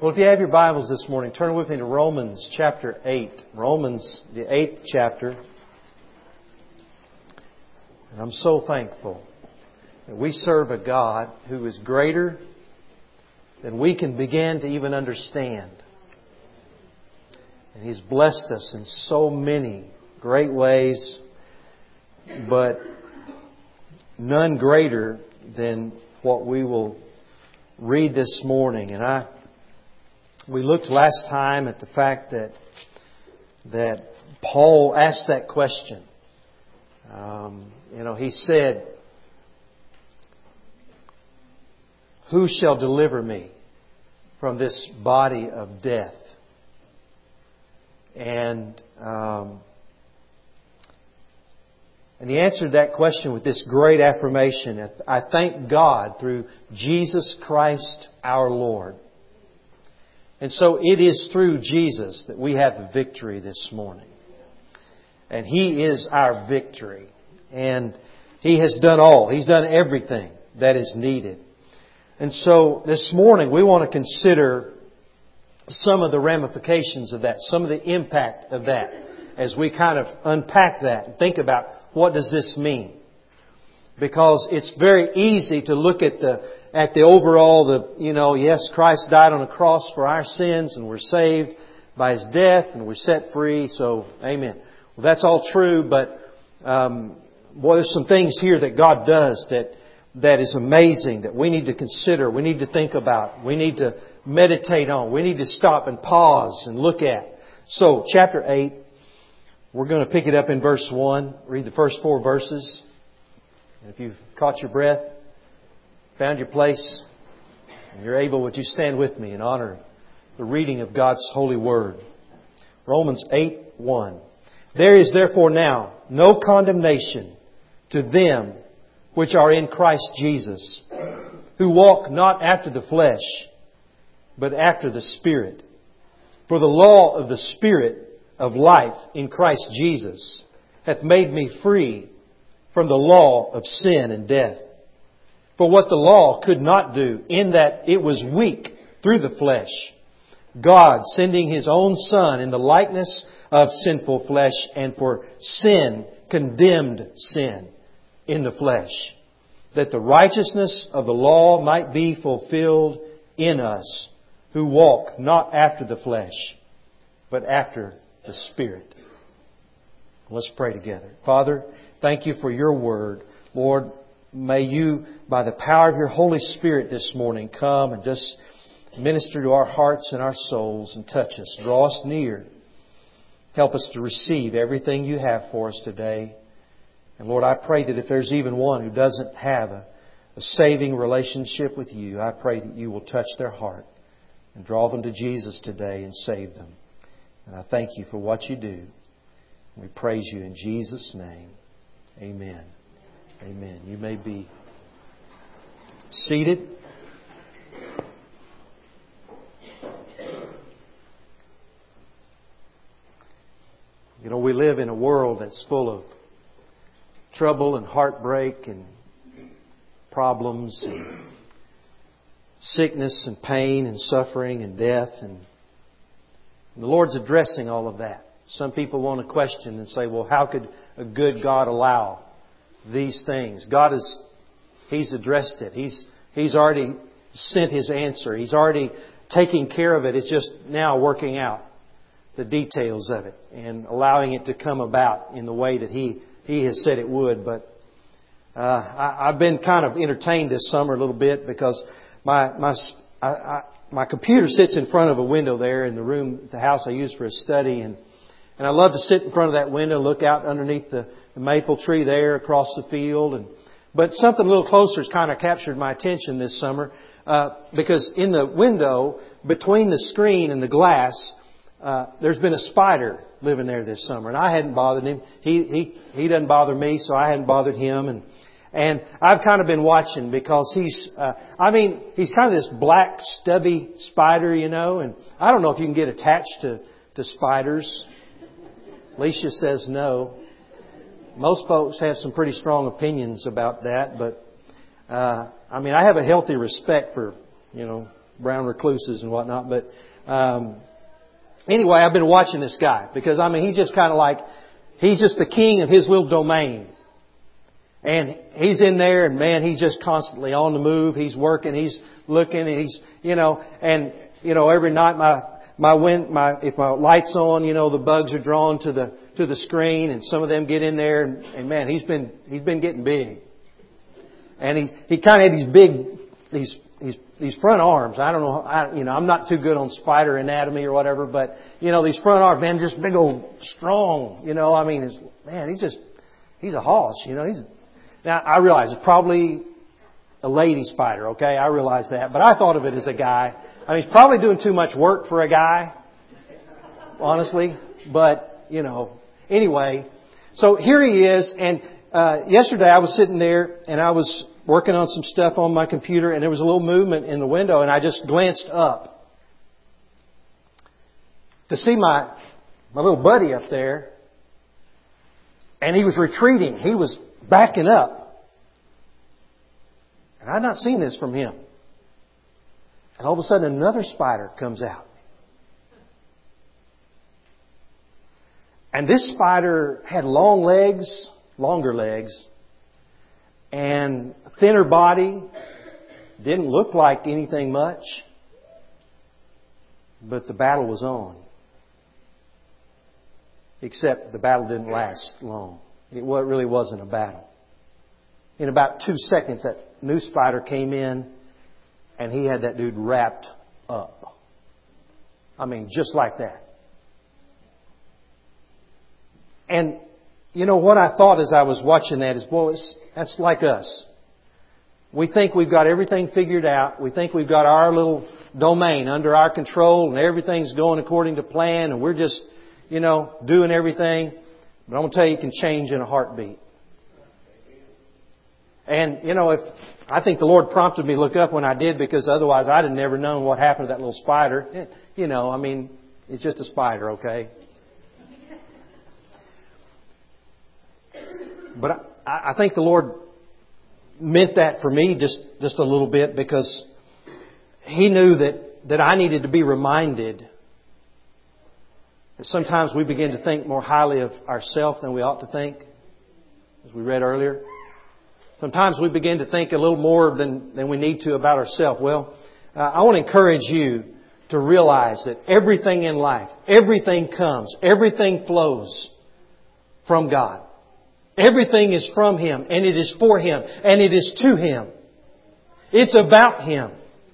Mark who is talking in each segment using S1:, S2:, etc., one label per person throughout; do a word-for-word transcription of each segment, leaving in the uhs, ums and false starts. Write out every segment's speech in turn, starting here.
S1: Well, if you have your Bibles this morning, turn with me to Romans chapter eight. Romans, the eighth chapter. And I'm so thankful that we serve a God who is greater than we can begin to even understand. And He's blessed us in so many great ways, but none greater than what we will read this morning. And I, we looked last time at the fact that that Paul asked that question. Um, you know, he said, "Who shall deliver me from this body of death?" And um, and he answered that question with this great affirmation: "I thank God through Jesus Christ our Lord." And so it is through Jesus that we have the victory this morning. And He is our victory. And He has done all. He's done everything that is needed. And so this morning we want to consider some of the ramifications of that, some of the impact of that, as we kind of unpack that and think about what does this mean. Because it's very easy to look at the at the overall, the you know, yes, Christ died on the cross for our sins and we're saved by His death and we're set free. So, amen. Well, that's all true, but um, boy, there's some things here that God does that that is amazing that we need to consider, we need to think about, we need to meditate on, we need to stop and pause and look at. So, chapter eight, we're going to pick it up in verse one. Read the first four verses. And if you've caught your breath, found your place, and you're able, would you stand with me in honor of the reading of God's holy word? Romans eight one. "There is therefore now no condemnation to them which are in Christ Jesus, who walk not after the flesh, but after the Spirit. For the law of the Spirit of life in Christ Jesus hath made me free from the law of sin and death. For what the law could not do, in that it was weak through the flesh, God sending His own Son in the likeness of sinful flesh, and for sin condemned sin in the flesh, that the righteousness of the law might be fulfilled in us, who walk not after the flesh, but after the Spirit." Let's pray together. Father, thank You for Your Word. Lord, may You, by the power of Your Holy Spirit this morning, come and just minister to our hearts and our souls and touch us. Draw us near. Help us to receive everything You have for us today. And Lord, I pray that if there's even one who doesn't have a, a saving relationship with You, I pray that You will touch their heart and draw them to Jesus today and save them. And I thank You for what You do. We praise You in Jesus' name. Amen. Amen. You may be seated. You know, we live in a world that's full of trouble and heartbreak and problems and sickness and pain and suffering and death. And the Lord's addressing all of that. Some people want to question and say, well, how could a good God allow these things? God is, He's addressed it. He's He's already sent His answer. He's already taking care of it. It's just now working out the details of it and allowing it to come about in the way that He He has said it would. But uh, I, I've been kind of entertained this summer a little bit because my my I, I, my computer sits in front of a window there in the room, the house I use for a study, and And I love to sit in front of that window, look out underneath the, the maple tree there across the field. And but something a little closer has kind of captured my attention this summer uh, because in the window between the screen and the glass, uh, there's been a spider living there this summer, and I hadn't bothered him. He he he doesn't bother me, so I hadn't bothered him. And and I've kind of been watching because he's uh, I mean he's kind of this black stubby spider, you know. And I don't know if you can get attached to to spiders. Alicia says no. Most folks have some pretty strong opinions about that, but uh, I mean, I have a healthy respect for, you know, brown recluses and whatnot. But um, anyway, I've been watching this guy because, I mean, he's just kind of like, he's just the king of his little domain. And he's in there and, man, he's just constantly on the move. He's working, he's looking, and he's, you know, and, you know, every night my, my wind, my, if my light's on, you know, the bugs are drawn to the, to the screen, and some of them get in there, and, and man, he's been, he's been getting big. And he, he kind of had these big, these, these, these front arms. I don't know, I, you know, I'm not too good on spider anatomy or whatever, but, you know, these front arms, man, just big old strong, you know, I mean, it's, man, he's just, he's a hoss, you know, he's, now I realize it's probably a lady spider, okay? I realize that, but I thought of it as a guy. I mean, he's probably doing too much work for a guy, honestly, but, you know, anyway, so here he is, and uh, yesterday I was sitting there and I was working on some stuff on my computer, and there was a little movement in the window, and I just glanced up to see my my little buddy up there, and he was retreating. He was backing up. And I'd not seen this from him. And all of a sudden another spider comes out. And this spider had long legs, longer legs, and a thinner body. Didn't look like anything much. But the battle was on. Except the battle didn't last long. It really wasn't a battle. In about two seconds, that new spider came in, and he had that dude wrapped up. I mean, just like that. And, you know, what I thought as I was watching that is, boy, it's, that's like us. We think we've got everything figured out. We think we've got our little domain under our control, and everything's going according to plan, and we're just, you know, doing everything. But I'm going to tell you, it can change in a heartbeat. And, you know, if I think the Lord prompted me to look up when I did, because otherwise I'd have never known what happened to that little spider. It, you know, I mean, it's just a spider, okay? But I, I think the Lord meant that for me just, just a little bit, because He knew that, that I needed to be reminded. Sometimes we begin to think more highly of ourselves than we ought to think, as we read earlier. Sometimes we begin to think a little more than, than we need to about ourselves. Well, uh, I want to encourage you to realize that everything in life, everything comes, everything flows from God. Everything is from Him, and it is for Him, and it is to Him. It's about Him.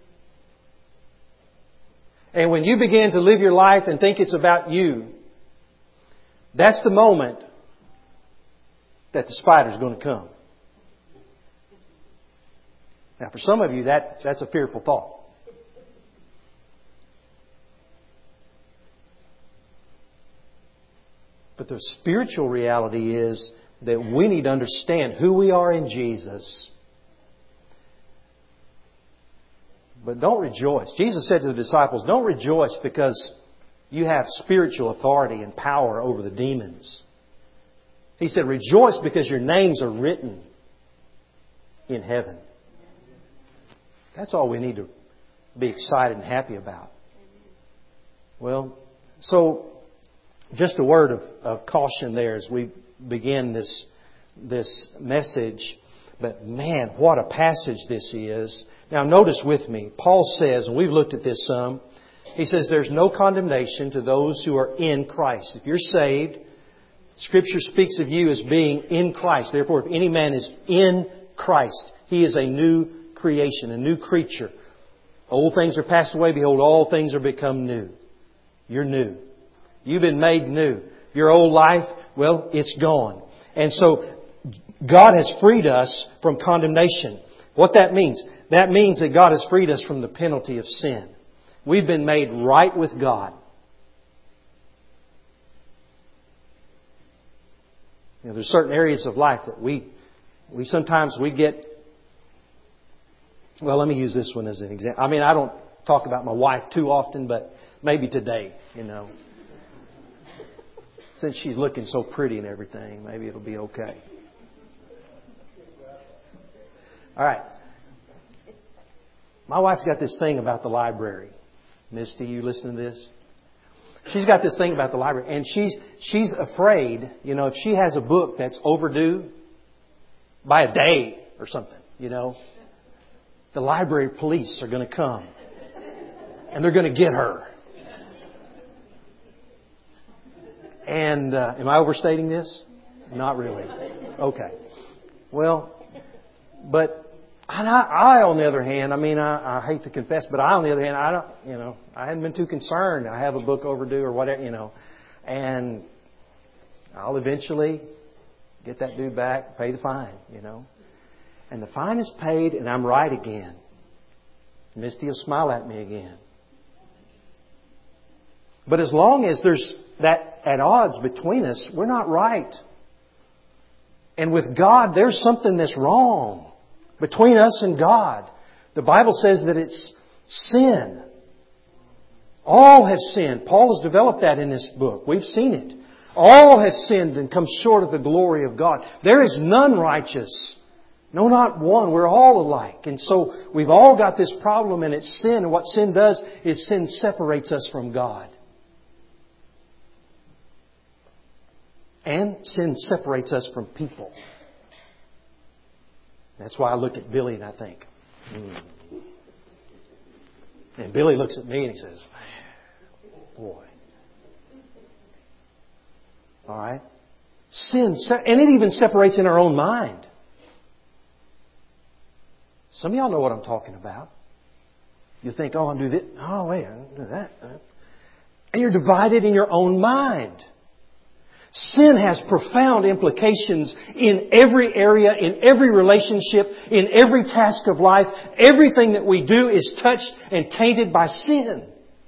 S1: And when you begin to live your life and think it's about you, that's the moment that the spider's going to come. Now, for some of you, that, that's a fearful thought. But the spiritual reality is that we need to understand who we are in Jesus. But don't rejoice. Jesus said to the disciples, don't rejoice because you have spiritual authority and power over the demons. He said, rejoice because your names are written in heaven. That's all we need to be excited and happy about. Well, so just a word of, of caution there as we begin this, this message. But man, what a passage this is. Now notice with me, Paul says, and we've looked at this some, he says there's no condemnation to those who are in Christ. If you're saved, Scripture speaks of you as being in Christ. Therefore, if any man is in Christ, he is a new creation, a new creature. Old things are passed away. Behold, all things are become new. You're new. You've been made new. Your old life, well, it's gone. And so God has freed us from condemnation. What that means? That means that God has freed us from the penalty of sin. We've been made right with God. You know, there's certain areas of life that we, we sometimes we get. Well, let me use this one as an example. I mean, I don't talk about my wife too often, but maybe today, you know. Since she's looking so pretty and everything, maybe it'll be okay. All right. My wife's got this thing about the library. Misty, you listen to this? She's got this thing about the library. And she's, she's afraid, you know, if she has a book that's overdue by a day or something, you know, the library police are going to come. And they're going to get her. And uh, am I overstating this? Not really. Okay. Well, but and I, I, on the other hand, I mean, I, I hate to confess, but I, on the other hand, I don't, you know, I hadn't been too concerned. I have a book overdue or whatever, you know, and I'll eventually get that dude back, pay the fine, you know. And the fine is paid, and I'm right again. Misty will smile at me again. But as long as there's that at odds between us, we're not right. And with God, there's something that's wrong between us and God. The Bible says that it's sin. All have sinned. Paul has developed that in this book. We've seen it. All have sinned and come short of the glory of God. There is none righteous. No, not one. We're all alike. And so we've all got this problem, and it's sin. And what sin does is sin separates us from God. And sin separates us from people. That's why I look at Billy and I think, hmm. And Billy looks at me and he says, boy. All right? Sin, and it even separates in our own mind. Some of y'all know what I'm talking about. You think, oh, I'll do this. Oh, wait, I'll do that. And you're divided in your own mind. Sin has profound implications in every area, in every relationship, in every task of life. Everything that we do is touched and tainted by sin.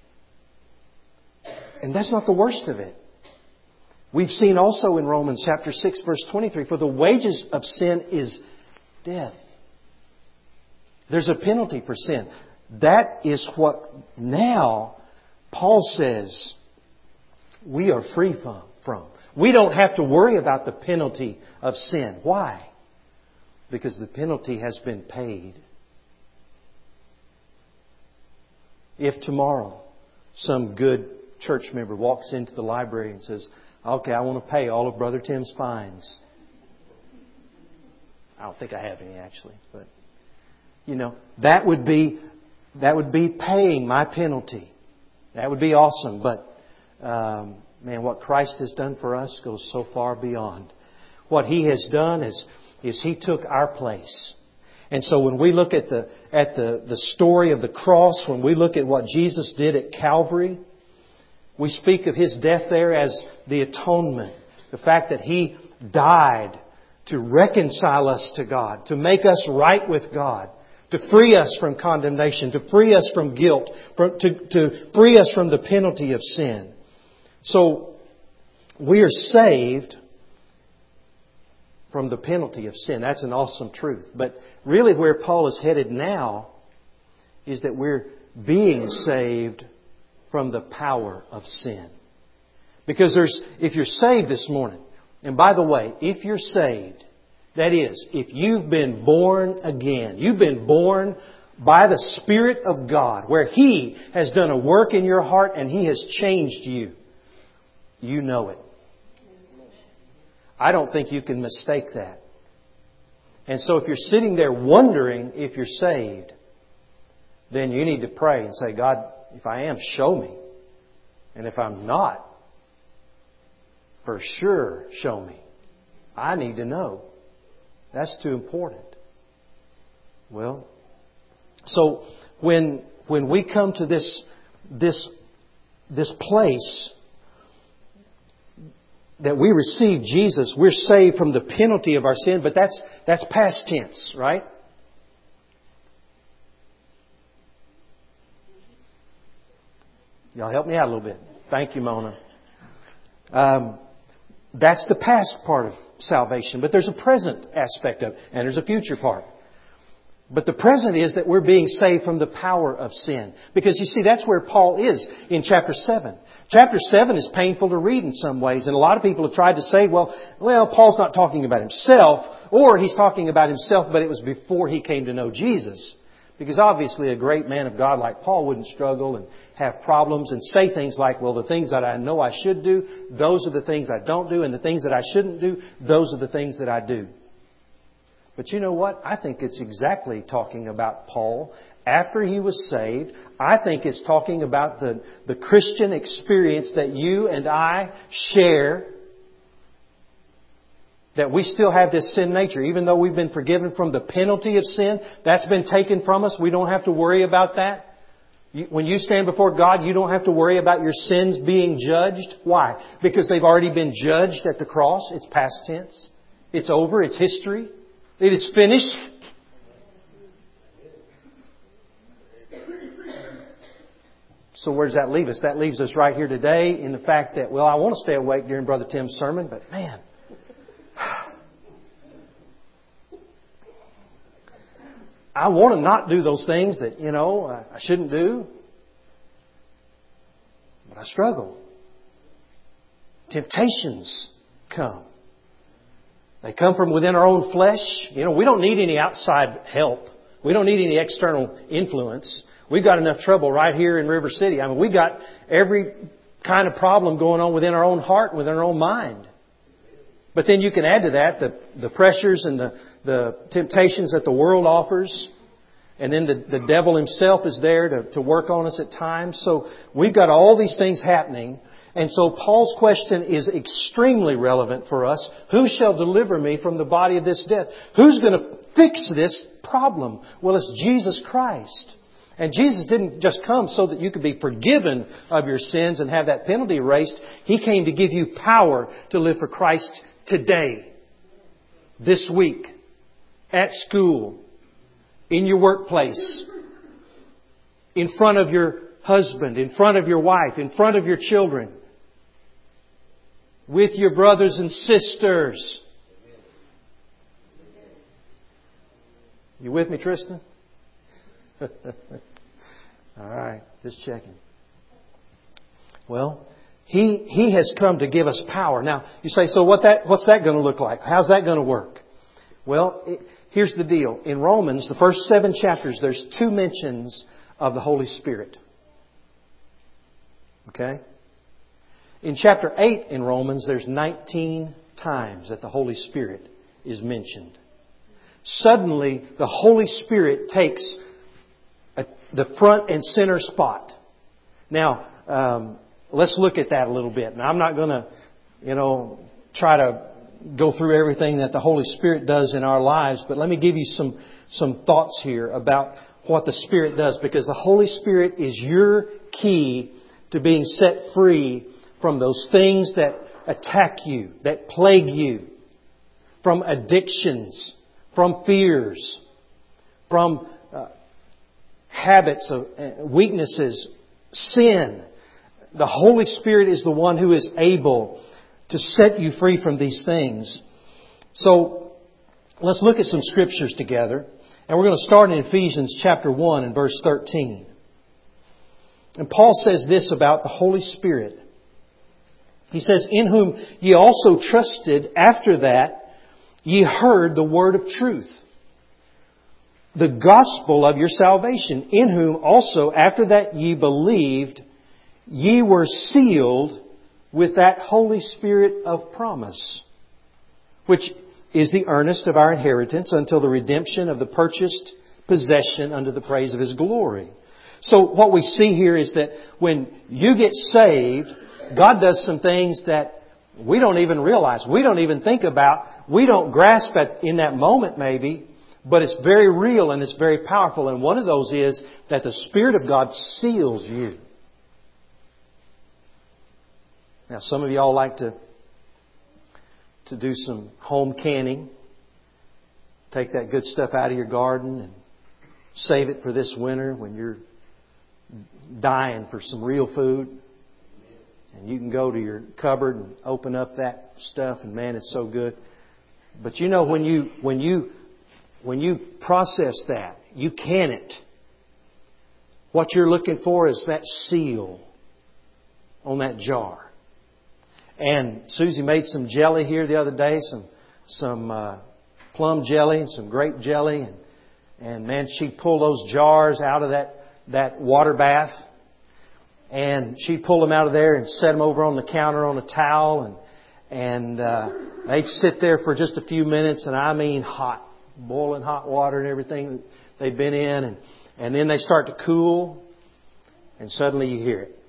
S1: And that's not the worst of it. We've seen also in Romans chapter six, verse twenty-three, for the wages of sin is death. There's a penalty for sin. That is what now Paul says we are free from. from. We don't have to worry about the penalty of sin. Why? Because the penalty has been paid. If tomorrow some good church member walks into the library and says, okay, I want to pay all of Brother Tim's fines. I don't think I have any actually, but you know, that would be that would be paying my penalty. That would be awesome, but um, man, what Christ has done for us goes so far beyond. What He has done is, is He took our place. And so when we look at the at the, the story of the cross, when we look at what Jesus did at Calvary, we speak of His death there as the atonement. The fact that He died to reconcile us to God, to make us right with God, to free us from condemnation, to free us from guilt, to, to free us from the penalty of sin. So, we are saved from the penalty of sin. That's an awesome truth. But really where Paul is headed now is that we're being saved from the power of sin. Because there's, if you're saved this morning, and by the way, if you're saved, that is, if you've been born again, you've been born by the Spirit of God, where He has done a work in your heart and He has changed you. You know it. I don't think you can mistake that. And so if you're sitting there wondering if you're saved, then you need to pray and say, God, if I am, show me. And if I'm not, for sure, show me. I need to know. That's too important. Well, so when when we come to this this this place that we receive Jesus, we're saved from the penalty of our sin, but that's that's past tense, right? Y'all help me out a little bit. Thank you, Mona. Um, that's the past part of salvation, but there's a present aspect of it, and there's a future part. But the present is that we're being saved from the power of sin. Because you see, that's where Paul is in chapter seven. Chapter seven is painful to read in some ways. And a lot of people have tried to say, well, well, Paul's not talking about himself, or he's talking about himself, but it was before he came to know Jesus. Because obviously a great man of God like Paul wouldn't struggle and have problems and say things like, well, the things that I know I should do, those are the things I don't do, and the things that I shouldn't do, those are the things that I do. But you know what? I think it's exactly talking about Paul after he was saved. I think it's talking about the, the Christian experience that you and I share. That we still have this sin nature. Even though we've been forgiven from the penalty of sin, that's been taken from us. We don't have to worry about that. When you stand before God, you don't have to worry about your sins being judged. Why? Because they've already been judged at the cross. It's past tense. It's over. It's history. It is finished. So where does that leave us? That leaves us right here today in the fact that, well, I want to stay awake during Brother Tim's sermon, but man, I want to not do those things that, you know, I shouldn't do. But I struggle. Temptations come. They come from within our own flesh. You know, we don't need any outside help. We don't need any external influence. We've got enough trouble right here in River City. I mean, we got every kind of problem going on within our own heart, within our own mind. But then you can add to that the, the pressures and the, the temptations that the world offers. And then the, the devil himself is there to, to work on us at times. So we've got all these things happening. And so Paul's question is extremely relevant for us. Who shall deliver me from the body of this death? Who's going to fix this problem? Well, it's Jesus Christ. And Jesus didn't just come so that you could be forgiven of your sins and have that penalty erased. He came to give you power to live for Christ today, this week, at school, in your workplace, in front of your husband, in front of your wife, in front of your children, with your brothers and sisters. You with me, Tristan? All right, just checking. Well, He He has come to give us power. Now, you say, so what that what's that going to look like? How's that going to work? Well, it, here's the deal. In Romans, the first seven chapters, there's two mentions of the Holy Spirit. Okay? In chapter eight in Romans, there's nineteen times that the Holy Spirit is mentioned. Suddenly, the Holy Spirit takes a, the front and center spot. Now, um, let's look at that a little bit. Now, I'm not going to, you know, try to go through everything that the Holy Spirit does in our lives, but let me give you some, some thoughts here about what the Spirit does, because the Holy Spirit is your key to being set free from those things that attack you, that plague you, from addictions, from fears, from uh, habits of uh, weaknesses, sin. The Holy Spirit is the one who is able to set you free from these things. So, let's look at some scriptures together. And we're going to start in Ephesians chapter one and verse thirteen. And Paul says this about the Holy Spirit. He says, in whom ye also trusted after that ye heard the word of truth, the gospel of your salvation, in whom also after that ye believed, ye were sealed with that Holy Spirit of promise, which is the earnest of our inheritance until the redemption of the purchased possession unto the praise of His glory. So what we see here is that when you get saved, God does some things that we don't even realize. We don't even think about. We don't grasp it in that moment maybe, but it's very real and it's very powerful. And one of those is that the Spirit of God seals you. Now, some of y'all like to to do some home canning. Take that good stuff out of your garden and save it for this winter when you're dying for some real food. And you can go to your cupboard and open up that stuff, and man, it's so good. But you know, when you when you when you process that, you can it. What you're looking for is that seal on that jar. And Susie made some jelly here the other day, some some uh, plum jelly and some grape jelly, and And man, she'd pull those jars out of that, that water bath. And she'd pull them out of there and set them over on the counter on a towel. And, and uh, they'd sit there for just a few minutes. And I mean hot, boiling hot water and everything they've been in. And, and then they start to cool. And suddenly you hear it.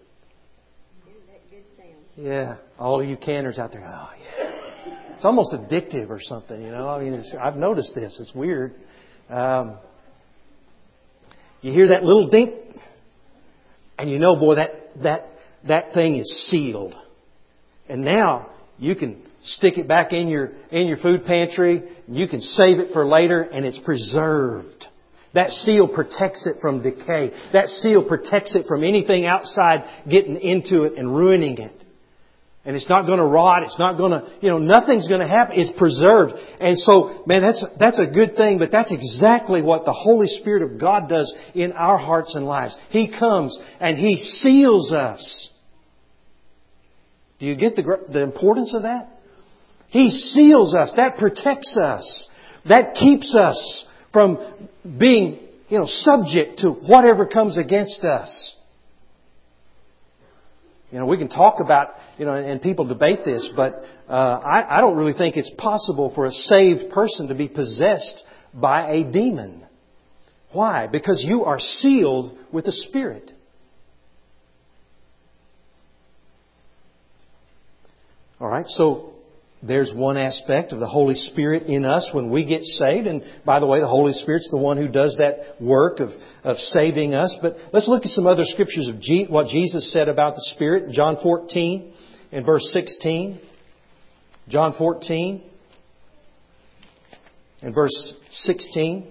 S1: Yeah, all of you canners out there, oh yeah. It's almost addictive or something, you know. I mean, it's, I've noticed this. It's weird. Um, you hear that little dink, and you know, boy, that that that thing is sealed. And now you can stick it back in your in your food pantry. And you can save it for later, and it's preserved. That seal protects it from decay. That seal protects it from anything outside getting into it and ruining it. And it's not going to rot. It's not going to, you know, nothing's going to happen. It's preserved. And so, man, that's, that's a good thing. But that's exactly what the Holy Spirit of God does in our hearts and lives. He comes and He seals us. Do you get the, the importance of that? He seals us. That protects us. That keeps us from being, you know, subject to whatever comes against us. You know, we can talk about, you know, and people debate this, but uh, I, I don't really think it's possible for a saved person to be possessed by a demon. Why? Because you are sealed with the Spirit. All right, so there's one aspect of the Holy Spirit in us when we get saved. And by the way, the Holy Spirit's the one who does that work of, of saving us. But let's look at some other scriptures of G, what Jesus said about the Spirit. John fourteen and verse sixteen. John fourteen and verse sixteen.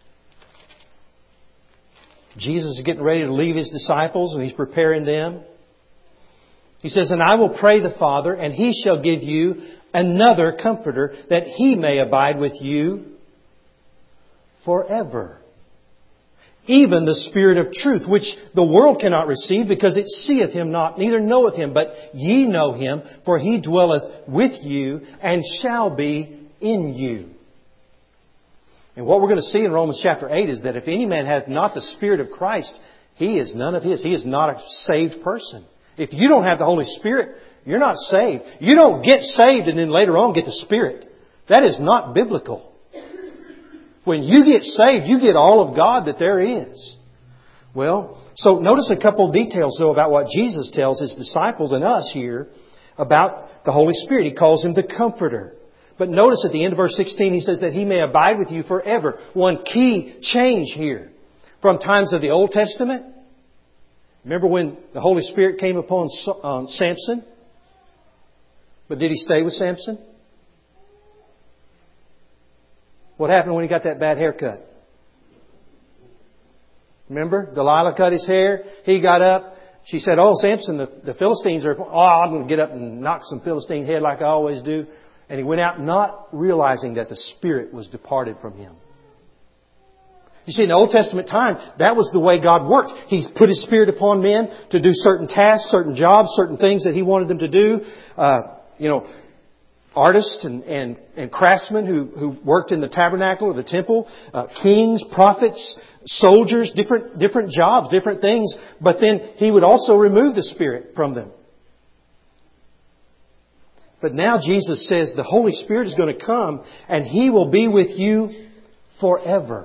S1: Jesus is getting ready to leave His disciples and He's preparing them. He says, "And I will pray the Father, and He shall give you another Comforter, that He may abide with you forever. Even the Spirit of truth, which the world cannot receive, because it seeth Him not, neither knoweth Him. But ye know Him, for He dwelleth with you, and shall be in you." And what we're going to see in Romans chapter eight is that if any man hath not the Spirit of Christ, he is none of His. He is not a saved person. If you don't have the Holy Spirit, you're not saved. You don't get saved and then later on get the Spirit. That is not biblical. When you get saved, you get all of God that there is. Well, so notice a couple of details though about what Jesus tells His disciples and us here about the Holy Spirit. He calls Him the Comforter. But notice at the end of verse sixteen, He says that He may abide with you forever. One key change here. From times of the Old Testament, remember when the Holy Spirit came upon um, Samson? But did he stay with Samson? What happened when he got that bad haircut? Remember? Delilah cut his hair. He got up. She said, "Oh, Samson, the, the Philistines are... Oh, I'm going to get up and knock some Philistine head like I always do." And he went out not realizing that the Spirit was departed from him. You see, in the Old Testament time, that was the way God worked. He's put His Spirit upon men to do certain tasks, certain jobs, certain things that He wanted them to do. Uh, you know, artists and, and, and craftsmen who, who worked in the tabernacle or the temple, uh, kings, prophets, soldiers, different, different jobs, different things. But then He would also remove the Spirit from them. But now Jesus says the Holy Spirit is going to come and He will be with you forever.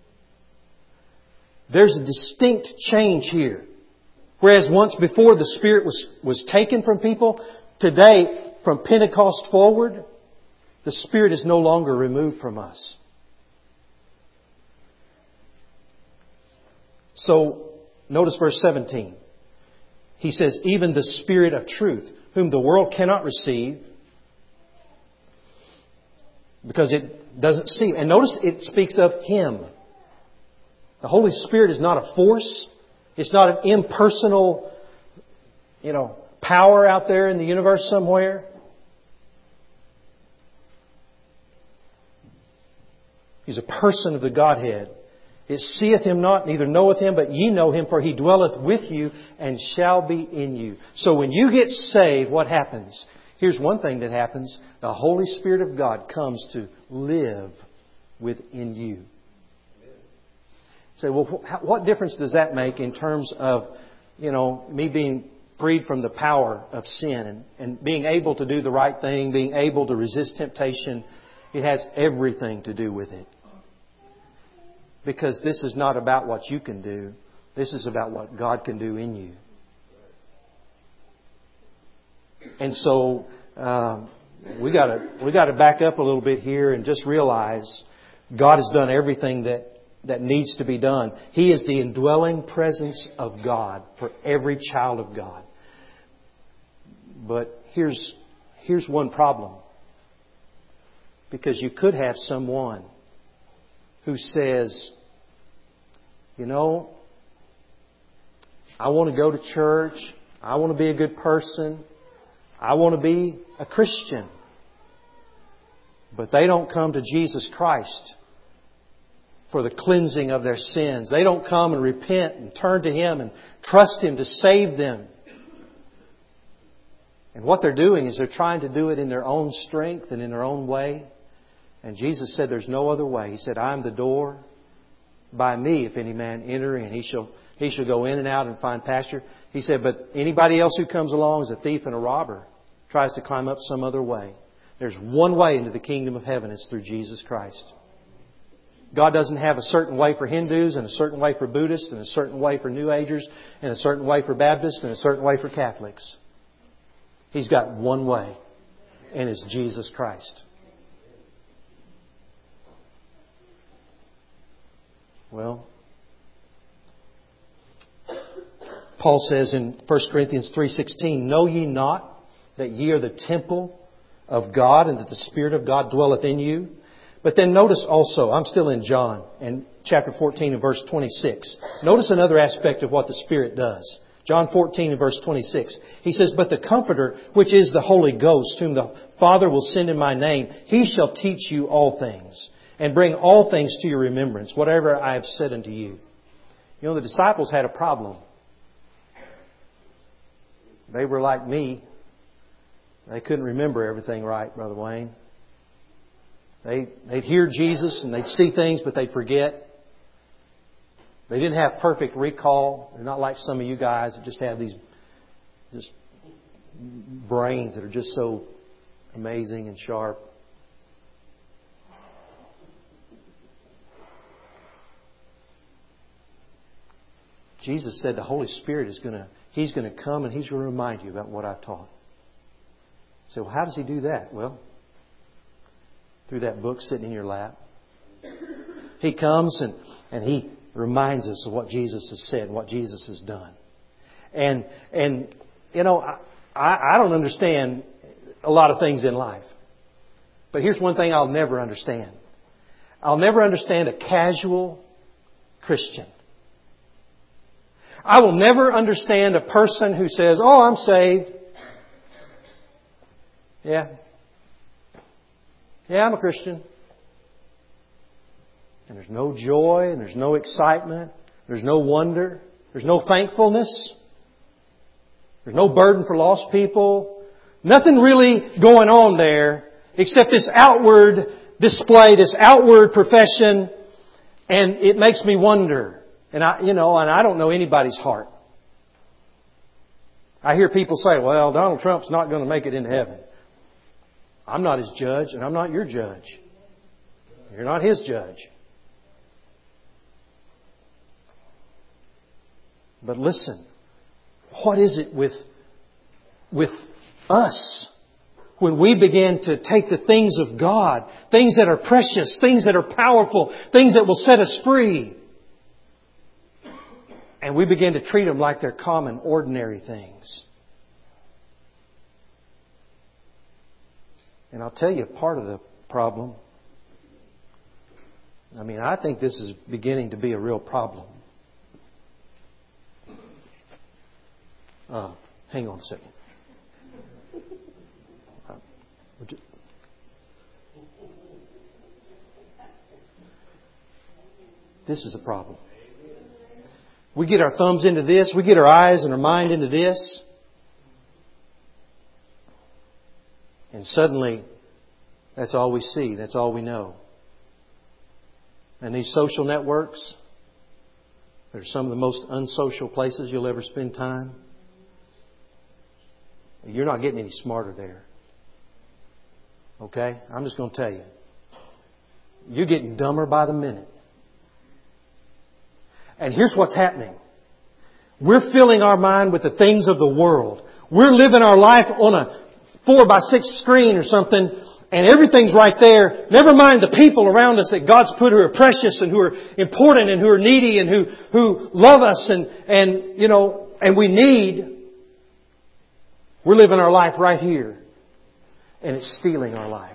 S1: There's a distinct change here. Whereas once before the Spirit was, was taken from people, today, from Pentecost forward, the Spirit is no longer removed from us. So, notice verse seventeen. He says, "Even the Spirit of truth, whom the world cannot receive, because it doesn't see." And notice it speaks of Him. The Holy Spirit is not a force. It's not an impersonal, you know, power out there in the universe somewhere. He's a person of the Godhead. "It seeth Him not, neither knoweth Him, but ye know Him, for He dwelleth with you and shall be in you." So when you get saved, what happens? Here's one thing that happens. The Holy Spirit of God comes to live within you. Say, well, what difference does that make in terms of, you know, me being freed from the power of sin and, and being able to do the right thing, being able to resist temptation? It has everything to do with it. Because this is not about what you can do. This is about what God can do in you. And so um, we got to we got to back up a little bit here and just realize God has done everything that, that needs to be done. He is the indwelling presence of God for every child of God. But here's here's one problem. Because you could have someone who says, you know, I want to go to church. I want to be a good person. I want to be a Christian. But they don't come to Jesus Christ for the cleansing of their sins. They don't come and repent and turn to Him and trust Him to save them. And what they're doing is they're trying to do it in their own strength and in their own way. And Jesus said there's no other way. He said, I am the door. By me, if any man enter in, he shall he shall go in and out and find pasture. He said, but anybody else who comes along is a thief and a robber, tries to climb up some other way. There's one way into the kingdom of heaven. It's through Jesus Christ. God doesn't have a certain way for Hindus and a certain way for Buddhists and a certain way for New Agers and a certain way for Baptists and a certain way for Catholics. He's got one way, and it's Jesus Christ. Well, Paul says in First Corinthians three sixteen, know ye not that ye are the temple of God and that the Spirit of God dwelleth in you? But then notice also, I'm still in John, and chapter fourteen and verse twenty-six. Notice another aspect of what the Spirit does. John fourteen and verse twenty-six. He says, but the Comforter, which is the Holy Ghost, whom the Father will send in my name, He shall teach you all things, and bring all things to your remembrance, whatever I have said unto you. You know, the disciples had a problem. They were like me. They couldn't remember everything right, Brother Wayne. They, they'd hear Jesus and they'd see things, but they'd forget. They didn't have perfect recall. They're not like some of you guys that just have these just brains that are just so amazing and sharp. Jesus said the Holy Spirit is going to, He's going to come and He's going to remind you about what I've taught. So how does He do that? Well, through that book sitting in your lap. He comes and, and He reminds us of what Jesus has said and what Jesus has done. And, and you know, I, I don't understand a lot of things in life. But here's one thing I'll never understand. I'll never understand a casual Christian. I will never understand a person who says, oh, I'm saved. Yeah. Yeah, I'm a Christian. And there's no joy, and there's no excitement, there's no wonder, there's no thankfulness, there's no burden for lost people. Nothing really going on there except this outward display, this outward profession, and it makes me wonder. And I, you know, and I don't know anybody's heart. I hear people say, well, Donald Trump's not going to make it into heaven. I'm not His judge, and I'm not your judge. You're not His judge. But listen, what is it with, with us when we begin to take the things of God, things that are precious, things that are powerful, things that will set us free, and we begin to treat them like they're common, ordinary things? And I'll tell you part of the problem. I mean, I think this is beginning to be a real problem. Uh, hang on a second. Uh, would you... This is a problem. We get our thumbs into this. We get our eyes and our mind into this. And suddenly, that's all we see. That's all we know. And these social networks, They're some of the most unsocial places you'll ever spend time. You're not getting any smarter there. Okay? I'm just going to tell you. You're getting dumber by the minute. And here's what's happening. We're filling our mind with the things of the world. We're living our life on a four by six screen or something, and everything's right there. Never mind the people around us that God's put who are precious and who are important and who are needy and who, who love us and, and, you know, and we need. We're living our life right here, and it's stealing our life.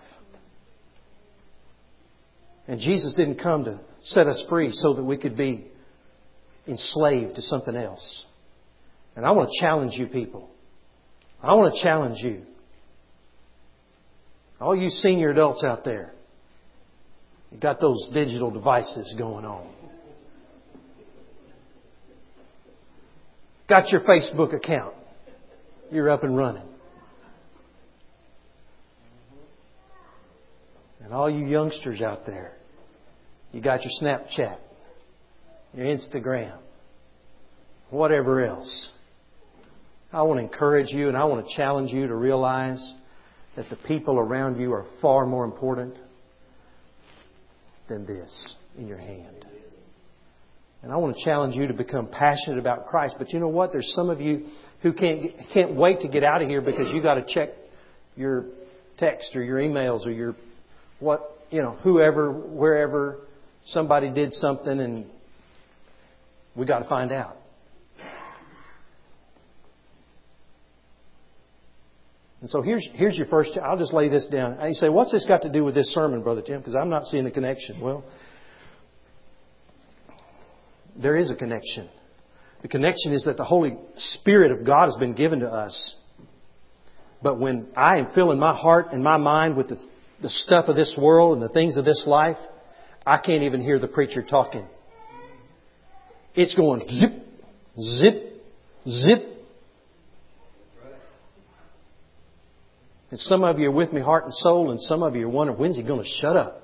S1: And Jesus didn't come to set us free so that we could be enslaved to something else. And I want to challenge you people. I want to challenge you. All you senior adults out there, you've got those digital devices going on. Got your Facebook account. You're up and running. And all you youngsters out there, you got your Snapchat, your Instagram, whatever else. I want to encourage you and I want to challenge you to realize that the people around you are far more important than this in your hand. And I want to challenge you to become passionate about Christ. But you know what? There's some of you who can't can't wait to get out of here because you got to check your text or your emails or your what you know whoever wherever somebody did something and we got to find out. And so here's here's your first. I'll just lay this down. And you say, what's this got to do with this sermon, Brother Tim? Because I'm not seeing the connection. Well, there is a connection. The connection is that the Holy Spirit of God has been given to us. But when I am filling my heart and my mind with the, the stuff of this world and the things of this life, I can't even hear the preacher talking. It's going zip, zip, zip. And some of you are with me heart and soul, and some of you are wondering, when's he going to shut up?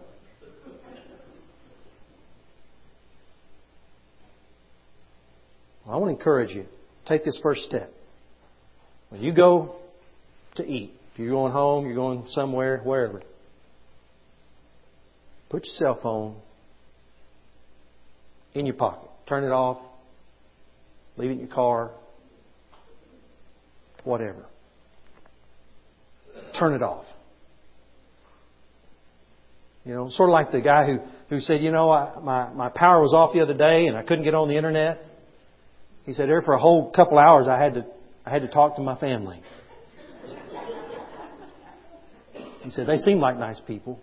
S1: Well, I want to encourage you. Take this first step. When you go to eat, if you're going home, you're going somewhere, wherever, put your cell phone in your pocket. Turn it off. Leave it in your car. Whatever. Turn it off. You know, sort of like the guy who, who said, you know, I, my, my power was off the other day and I couldn't get on the internet. He said, there for a whole couple hours I had to I had to talk to my family. He said, they seem like nice people.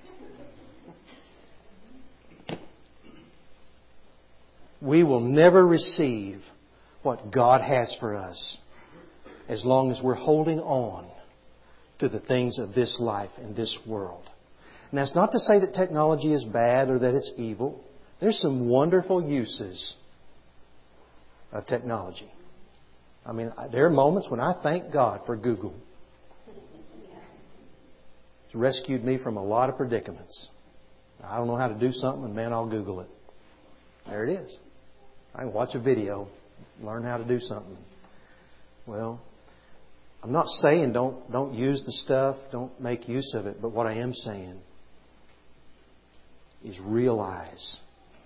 S1: We will never receive what God has for us as long as we're holding on to the things of this life and this world. And that's not to say that technology is bad or that it's evil. There's some wonderful uses of technology. I mean, there are moments when I thank God for Google. It's rescued me from a lot of predicaments. I don't know how to do something, and man, I'll Google it. There it is. I can watch a video, learn how to do something. Well, I'm not saying don't don't use the stuff, don't make use of it, but what I am saying is realize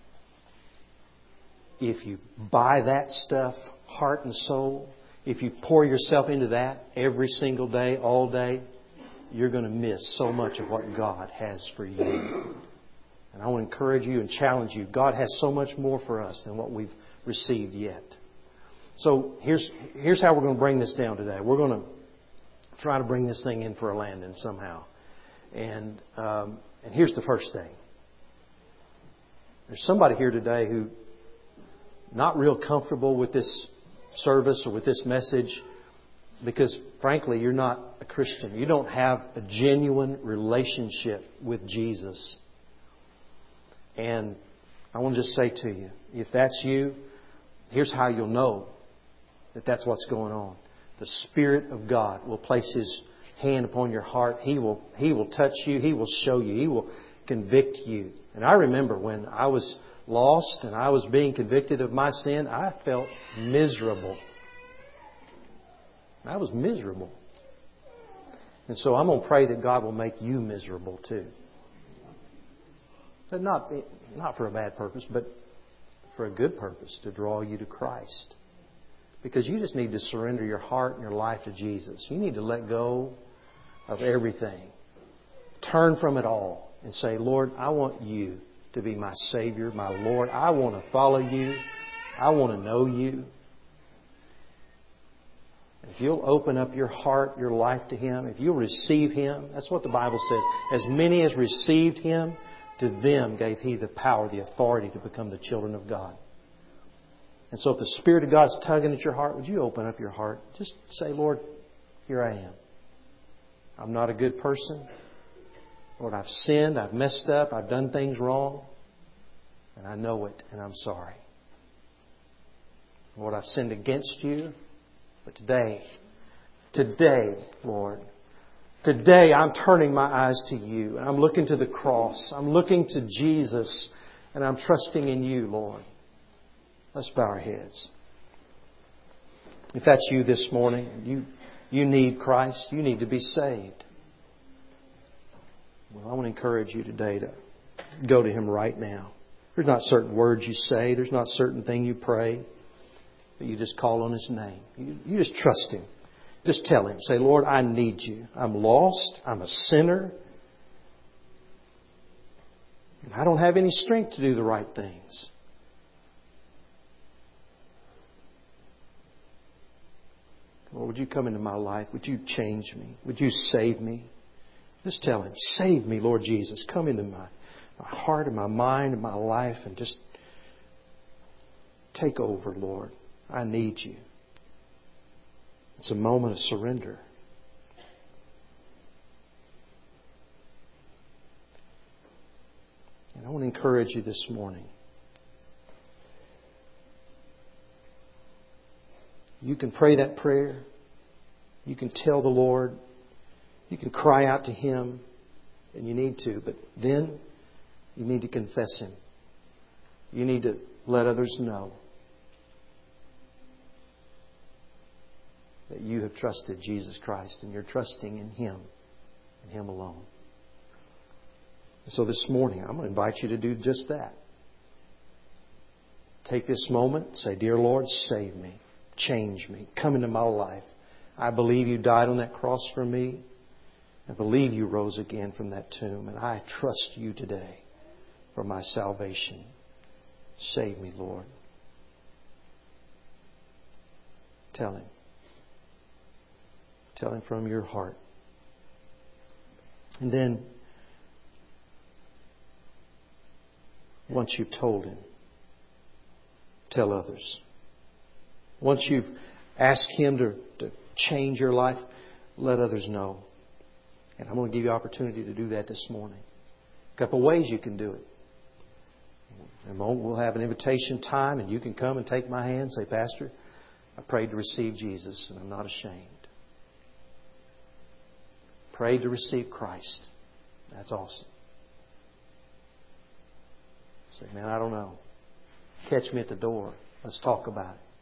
S1: if you buy that stuff, heart and soul, if you pour yourself into that every single day, all day, you're going to miss so much of what God has for you. And I want to encourage you and challenge you. God has so much more for us than what we've received yet. So here's here's how we're going to bring this down today. We're going to try to bring this thing in for a landing somehow. And um, and here's the first thing. There's somebody here today who not real comfortable with this service or with this message because, frankly, you're not a Christian. You don't have a genuine relationship with Jesus. And I want to just say to you, if that's you, here's how you'll know that that's what's going on. The Spirit of God will place His hand upon your heart. He will, He will touch you. He will show you. He will convict you And I remember when I was lost and I was being convicted of my sin, I felt miserable. I was miserable. And so I'm going to pray that God will make you miserable too. But not, not for a bad purpose, but for a good purpose, to draw you to Christ. Because you just need to surrender your heart and your life to Jesus. You need to let go of everything. Turn from it all and say, Lord, I want You to be my Savior, my Lord. I want to follow You. I want to know You. If you'll open up your heart, your life to Him, if you'll receive Him, that's what the Bible says. As many as received Him, to them gave He the power, the authority to become the children of God. And so if the Spirit of God's tugging at your heart, would you open up your heart? Just say, Lord, here I am. I'm not a good person. Lord, I've sinned, I've messed up, I've done things wrong. And I know it, and I'm sorry. Lord, I've sinned against You. But today, today, Lord, today I'm turning my eyes to You. And I'm looking to the cross. I'm looking to Jesus. And I'm trusting in You, Lord. Let's bow our heads. If that's you this morning, you, you need Christ. You need to be saved. Well, I want to encourage you today to go to Him right now. There's not certain words you say. There's not certain thing you pray. But you just call on His name. You, you just trust Him. Just tell Him. Say, Lord, I need You. I'm lost. I'm a sinner. And I don't have any strength to do the right things. Lord, would You come into my life? Would You change me? Would You save me? Just tell Him, save me, Lord Jesus. Come into my, my heart and my mind and my life and just take over, Lord. I need You. It's a moment of surrender. And I want to encourage you this morning. You can pray that prayer. You can tell the Lord. You can cry out to Him. And you need to. But then you need to confess Him. You need to let others know that you have trusted Jesus Christ and you're trusting in Him and Him alone. So this morning, I'm going to invite you to do just that. Take this moment, say, Dear Lord, save me, change me, come into my life. I believe You died on that cross for me. I believe You rose again from that tomb. And I trust You today for my salvation. Save me, Lord. Tell Him. Tell Him from your heart. And then, once you've told Him, tell others. Once you've asked Him to, to change your life, let others know. And I'm going to give you opportunity to do that this morning. A couple of ways you can do it. In a moment we'll have an invitation time and you can come and take my hand and say, Pastor, I prayed to receive Jesus and I'm not ashamed. Prayed to receive Christ. That's awesome. Say, man, I don't know. Catch me at the door. Let's talk about it.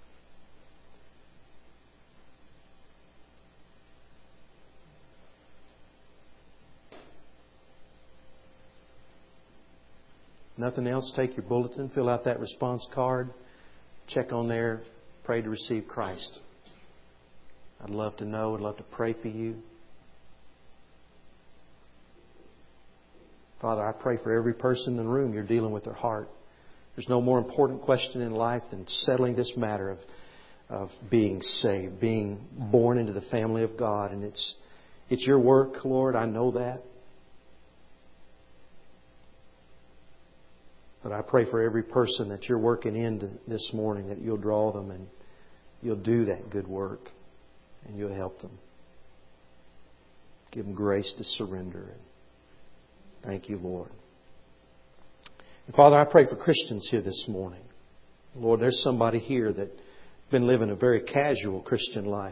S1: Nothing else, take your bulletin, fill out that response card, check on there, pray to receive Christ. I'd love to know, I'd love to pray for you. Father, I pray for every person in the room you're dealing with their heart. There's no more important question in life than settling this matter of, of being saved, being born into the family of God. And it's, it's your work, Lord, I know that. But I pray for every person that you're working in this morning that you'll draw them and you'll do that good work and you'll help them. Give them grace to surrender. Thank you, Lord. And Father, I pray for Christians here this morning. Lord, there's somebody here that's been living a very casual Christian life.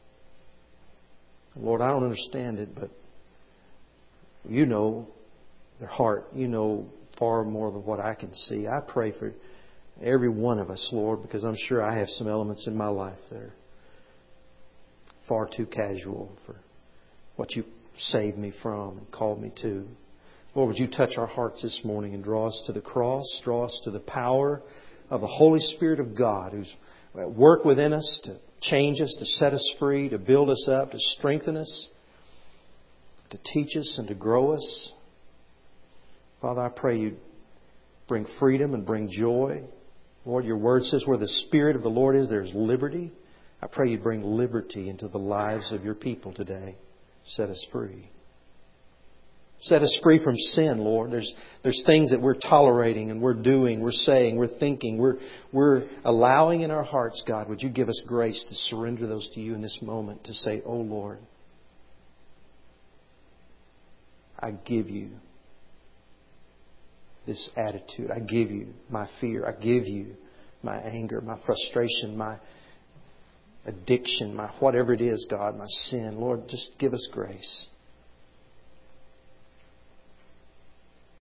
S1: Lord, I don't understand it, but you know. their heart. You know far more than what I can see. I pray for every one of us, Lord, because I'm sure I have some elements in my life that are far too casual for what you've saved me from and called me to. Lord, would you touch our hearts this morning and draw us to the cross, draw us to the power of the Holy Spirit of God who's at work within us to change us, to set us free, to build us up, to strengthen us, to teach us and to grow us. Father, I pray you bring freedom and bring joy. Lord, your word says where the Spirit of the Lord is, there's liberty. I pray you bring liberty into the lives of your people today. Set us free. Set us free from sin, Lord. There's there's things that we're tolerating and we're doing, we're saying, we're thinking, we're we're allowing in our hearts, God. Would you give us grace to surrender those to you in this moment, to say, oh Lord, I give you this attitude. I give you my fear. I give you my anger, my frustration, my addiction, my whatever it is, God, my sin. Lord, just give us grace.